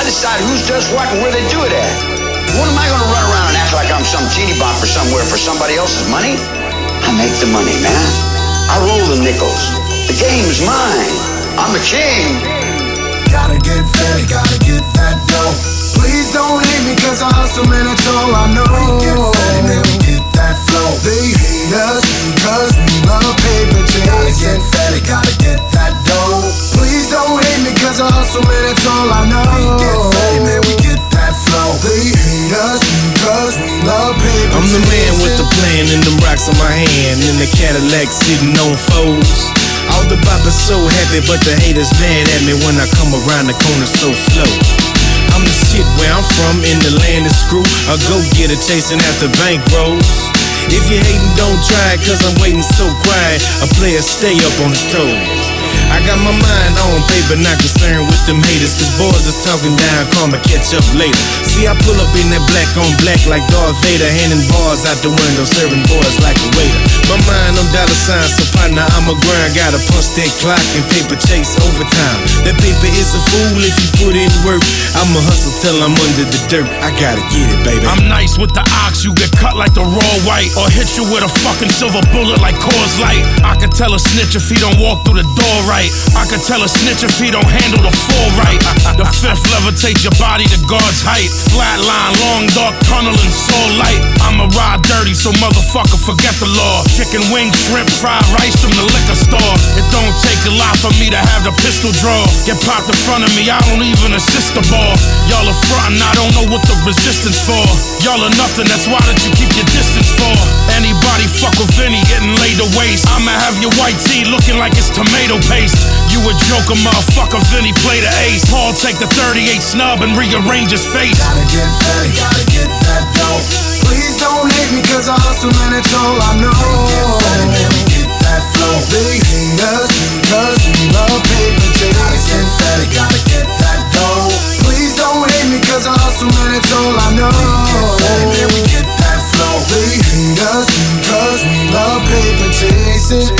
I decide who's does what and where they do it at. What am I gonna run around and act like I'm some teeny bopper somewhere for somebody else's money? I make the money, man. I roll the nickels. The game's mine. I'm the king. Gotta get fed, gotta get that dough. Please don't hate me cause I hustle, man, that's all I know. We get fed, man, we get that flow. They hate us because we love paper chasing. Gotta get fed, gotta get that dough. Please don't hate me cause I hustle, man, that's all I know. We get fed, man, we get that flow. They hate us because we love paper I'm the man chasing. with the plan and them rocks in my hand, and the Cadillac sitting on foes. All the boppers so happy, but the haters mad at me when I come around the corner so slow. I'm the shit where I'm from, in the land of screw. A go-getter chasing after bankrolls. If you hating, don't try it, cause I'm waiting so quiet. A player stay up on his toes. I got my mind on paper, not concerned with them haters, cause boys is talking down, karma catch up later. See, I pull up in that black on black like Darth Vader, handing bars out the window, serving boys like a waiter. My mind on dollar signs, so partner, I'm a grind. Gotta punch that clock and paper chase overtime. That paper is a fool if you put in work. I'ma hustle till I'm under the dirt. I gotta get it, baby. I'm nice with the ox, you get cut like the raw white, or hit you with a fucking silver bullet like Coors Light. I could tell a snitch if he don't walk through the door right. I could tell a snitch if he don't handle the full right. The fifth levitates your body to God's height. Flatline, long dark tunnel and soul light. I'ma ride dirty so motherfucker forget the law. Chicken wing, shrimp, fried rice from the liquor store. It don't take a lot for me to have the pistol draw. Get popped in front of me, I don't even assist the ball. Y'all are frontin', I don't know what the resistance for. Y'all are nothing, that's why that you keep your distance for. Anybody fuck with Vinny getting laid to waste. I'ma have your white tee looking like it's tomato paste. You a joker, motherfucker, Vinny play the ace. Paul take the 38 snub and rearrange his face. Gotta get fed, gotta get that dough. Please don't hate me cause I hustle, man, that's all I know. We get fed, man, we get that flow. They hate us because we love paper chasing. Gotta get fed, gotta get that dough. Please don't hate me cause I hustle, man, that's all I know. We get fed, man, we get that flow. They hate us because we love paper chasing.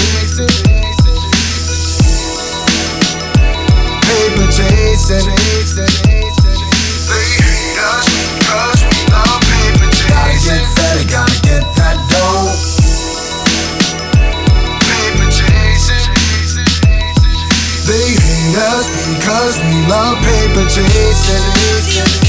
Paper chasing. They hate us because we love paper chasing. Gotta get fed, gotta get that dough. Paper chasing. They hate us because we love paper chasing.